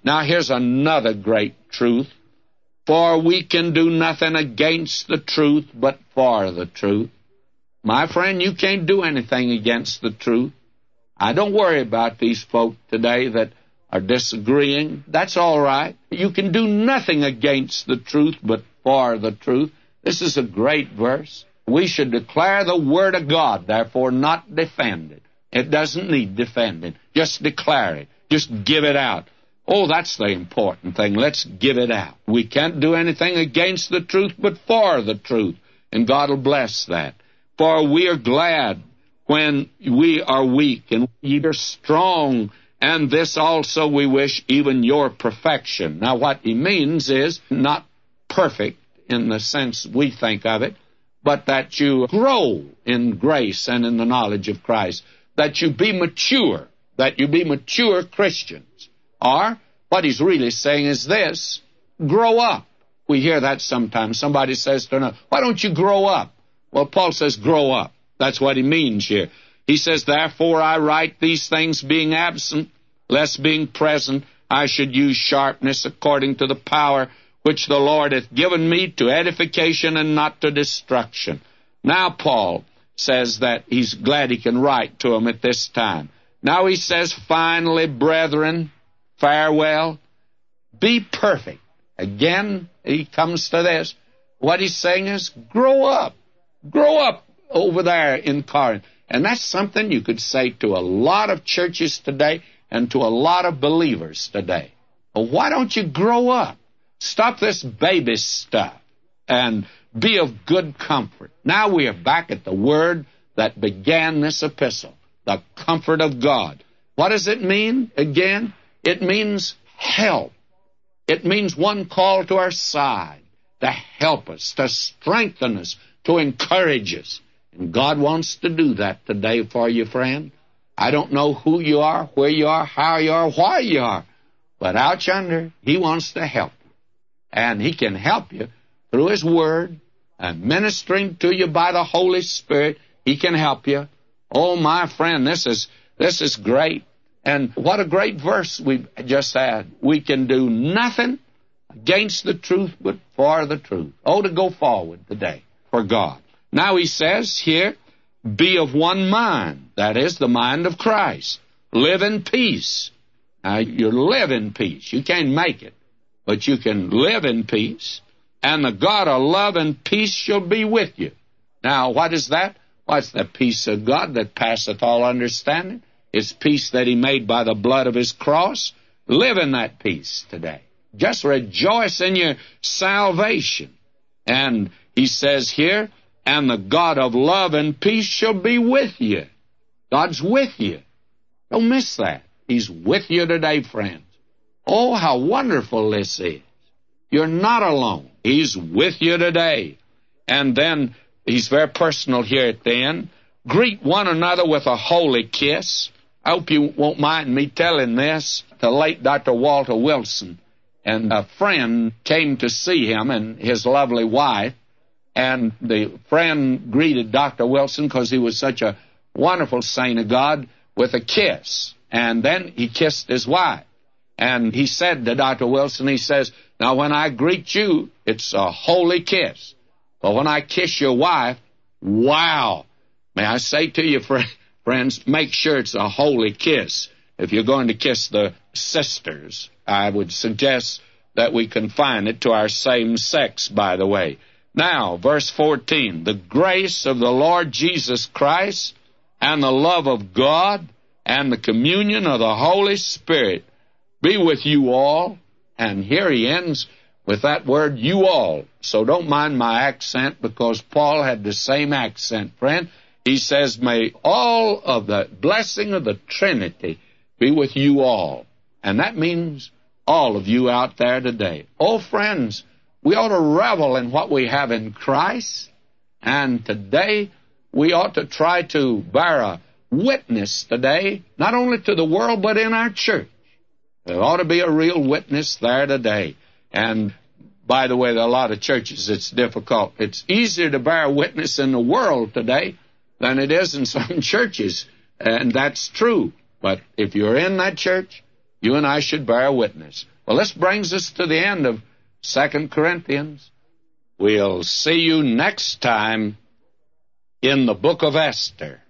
Now here's another great truth. For we can do nothing against the truth, but for the truth. My friend, you can't do anything against the truth. I don't worry about these folk today that are disagreeing. That's all right. You can do nothing against the truth, but for the truth. This is a great verse. We should declare the Word of God, therefore not defend it. It doesn't need defending. Just declare it. Just give it out. Oh, that's the important thing. Let's give it out. We can't do anything against the truth, but for the truth. And God will bless that. For we are glad when we are weak, and ye are strong, and this also we wish, even your perfection. Now, what he means is not perfect in the sense we think of it, but that you grow in grace and in the knowledge of Christ, that you be mature, Christians. Or, what he's really saying is this: grow up. We hear that sometimes. Somebody says to another, why don't you grow up? Well, Paul says, grow up. That's what he means here. He says, therefore I write these things being absent, lest being present I should use sharpness according to the power which the Lord hath given me to edification and not to destruction. Now Paul says that he's glad he can write to them at this time. Now he says, finally, brethren, farewell, be perfect. Again, he comes to this. What he's saying is, grow up. Grow up over there in Corinth. And that's something you could say to a lot of churches today and to a lot of believers today. Well, why don't you grow up? Stop this baby stuff and be of good comfort. Now we are back at the word that began this epistle, the comfort of God. What does it mean again? It means help. It means one call to our side to help us, to strengthen us, to encourage us. And God wants to do that today for you, friend. I don't know who you are, where you are, how you are, why you are, but out yonder, He wants to help you. And He can help you through His Word and ministering to you by the Holy Spirit. He can help you. Oh, my friend, this is great. And what a great verse we've just had. We can do nothing against the truth but for the truth. Oh, to go forward today for God. Now he says here, be of one mind. That is the mind of Christ. Live in peace. Now, you live in peace. You can't make it, but you can live in peace. And the God of love and peace shall be with you. Now, what is that? What's the peace of God that passeth all understanding? It's peace that He made by the blood of His cross. Live in that peace today. Just rejoice in your salvation. And he says here, and the God of love and peace shall be with you. God's with you. Don't miss that. He's with you today, friends. Oh, how wonderful this is. You're not alone. He's with you today. And then he's very personal here at the end. Greet one another with a holy kiss. I hope you won't mind me telling this. The late Dr. Walter Wilson and a friend came to see him and his lovely wife. And the friend greeted Dr. Wilson because he was such a wonderful saint of God with a kiss. And then he kissed his wife. And he said to Dr. Wilson, he says, now when I greet you, it's a holy kiss. But when I kiss your wife, wow. May I say to you, friends, make sure it's a holy kiss. If you're going to kiss the sisters, I would suggest that we confine it to our same sex, by the way. Now, verse 14, the grace of the Lord Jesus Christ and the love of God and the communion of the Holy Spirit be with you all. And here he ends with that word, you all. So don't mind my accent, because Paul had the same accent, friend. He says, may all of the blessing of the Trinity be with you all. And that means all of you out there today. Oh, friends, we ought to revel in what we have in Christ. And today, we ought to try to bear a witness today, not only to the world, but in our church. There ought to be a real witness there today. And by the way, there are a lot of churches it's difficult. It's easier to bear witness in the world today than it is in some churches. And that's true. But if you're in that church, you and I should bear witness. Well, this brings us to the end of 2 Corinthians. We'll see you next time in the book of Esther.